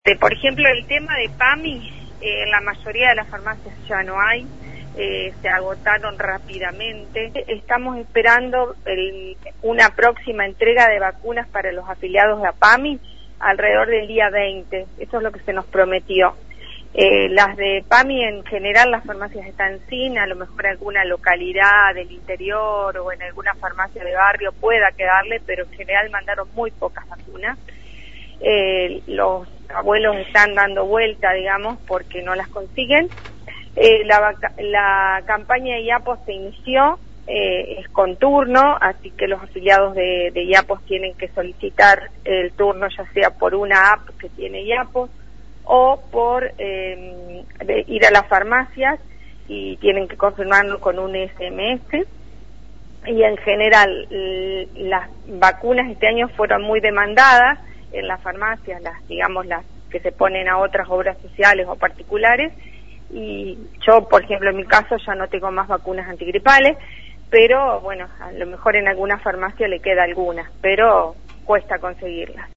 Por ejemplo, el tema de PAMI, en la mayoría de las farmacias ya no hay, se agotaron rápidamente. Estamos esperando una próxima entrega de vacunas para los afiliados a PAMI alrededor del día 20, eso es lo que se nos prometió. Las de PAMI en general, las farmacias están sin, a lo mejor en alguna localidad del interior o en alguna farmacia de barrio pueda quedarle, pero en general mandaron muy pocas vacunas. Los abuelos están dando vuelta, digamos, porque no las consiguen. La campaña de IAPOS se inició, es con turno, así que los afiliados de IAPOS tienen que solicitar el turno, ya sea por una app que tiene IAPOS o por ir a las farmacias y tienen que confirmarlo con un SMS. Y en general las vacunas este año fueron muy demandadas en las farmacias, las que se ponen a otras obras sociales o particulares, y yo, por ejemplo, en mi caso ya no tengo más vacunas antigripales, pero bueno, a lo mejor en alguna farmacia le queda alguna, pero cuesta conseguirlas.